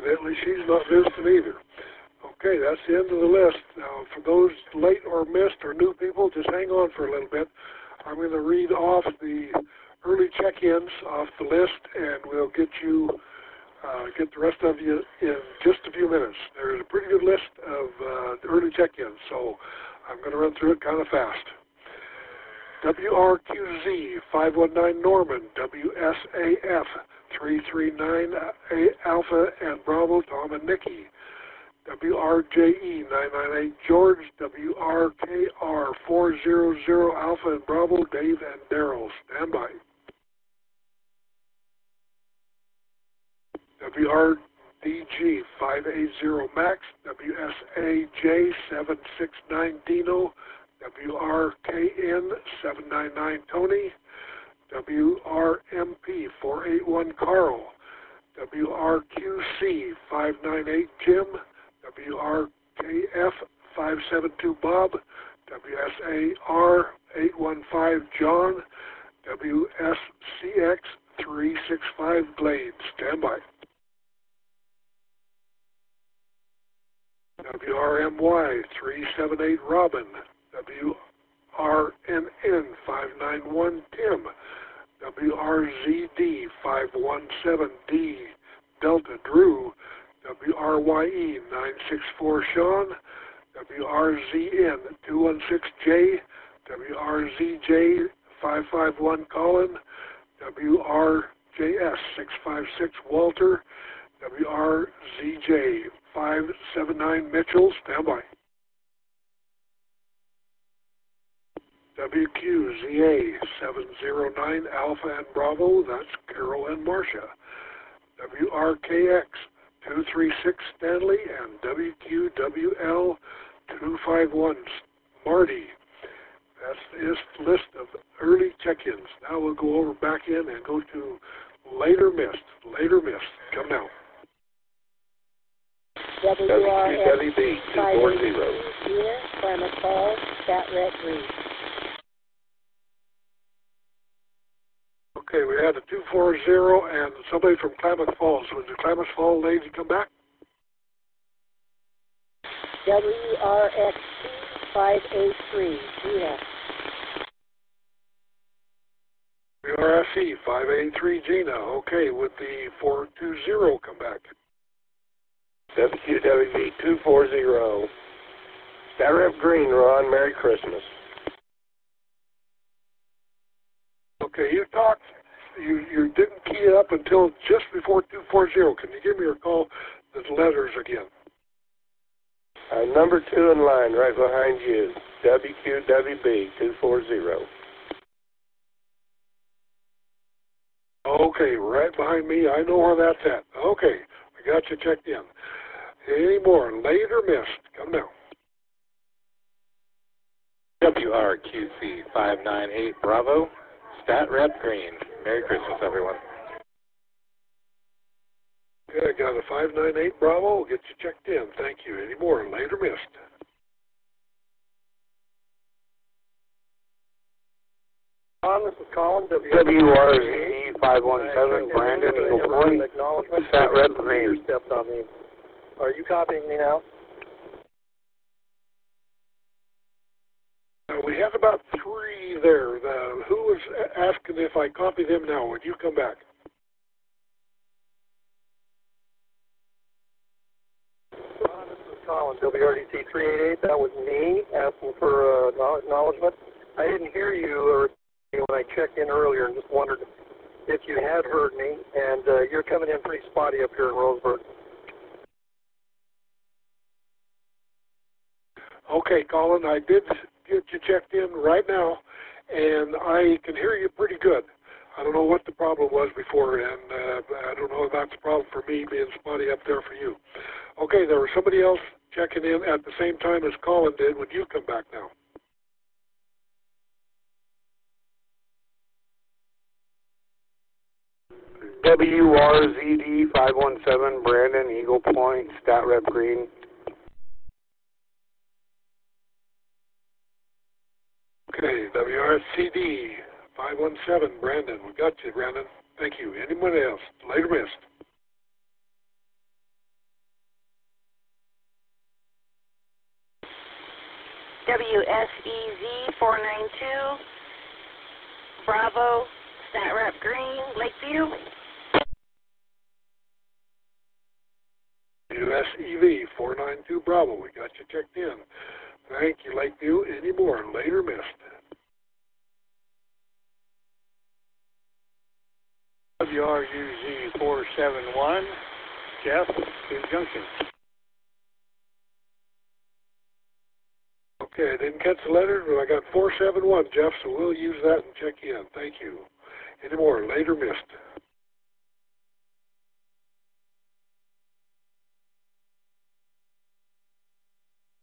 evidently she's not visiting either. Okay, that's the end of the list. Now, for those late or missed or new people, just hang on for a little bit. I'm going to read off the early check-ins off the list, and we'll get the rest of you in just a few minutes. There's a pretty good list of early check-ins, so I'm going to run through it kind of fast. WRQZ 519 Norman, WSAF 339 Alpha and Bravo Tom and Nikki, WRJE 998 George, WRKR 400 Alpha and Bravo Dave and Daryl. Stand by. WRDG 580 Max, WSAJ 769 Dino, WRKN 799 Tony, WRMP 481 Carl, WRQC 598 Jim, WRKF 572 Bob, WSAR 815 John, WSCX 365 Glade. Stand by. WRMY 378 Robin, WRNN 591 Tim, WRZD 517 D Delta Drew, WRYE 964 Sean, WRZN 216 J, WRZJ 551 Colin, WRJS 656 Walter, WRZJ 579 Mitchell. Stand by. WQZA 709 Alpha and Bravo, that's Carol and Marcia. WRKX 236 Stanley and WQWL 251 Marty. That's the list of early check-ins. Now we'll go over back in and go to later missed. Later missed. Come now. WQWB 240. Here, Klamath Falls, Stat Red Green. Okay, we had a 240 and somebody from Klamath Falls. Was the Klamath Falls lady come back? WRXT 583, Gina. WRSE 583, Gina. Okay, would the 420 come back? WQWB 240. Stat Rep Green, Ron. Merry Christmas. Okay, you talked. You didn't key it up until just before 240. Can you give me your call, the letters again? Number 2 in line, right behind you. WQWB 240. Okay, right behind me. I know where that's at. Okay, we got you checked in. Any more later missed? Come now. WRQC 598 Bravo, Stat Rep Green. Merry Christmas, everyone. Okay, I got a 598 Bravo. We'll get you checked in. Thank you. Any more later missed? This is Colin, WRZ 517 Brandon, Eagle Point, Stat Rep Green. Stepped on me. Are you copying me now? We have about 3 there. Who was asking if I copy them now? Would you come back? This is Colin, WRDT 388. That was me asking for acknowledgement. I didn't hear you when I checked in earlier and just wondered if you had heard me. And you're coming in pretty spotty up here in Roseburg. Okay, Colin, I did get you checked in right now, and I can hear you pretty good. I don't know what the problem was before, and I don't know if that's a problem for me being spotty up there for you. Okay, there was somebody else checking in at the same time as Colin did. Would you come back now? WRZD 517 Brandon, Eagle Point, Stat Rep Green. Okay, WRCD 517 Brandon. We got you, Brandon. Thank you. Anyone else? Later missed. WSEZ 492, Bravo, Stat Rep Green, Lakeview. WSEV 492 Bravo, we got you checked in. Thank you, Lakeview. Any more later missed? WRUZ 471, Jeff, Sioux Junction. Okay, I didn't catch the letter, but I got 471, Jeff, so we'll use that and check in. Thank you. Any more later missed?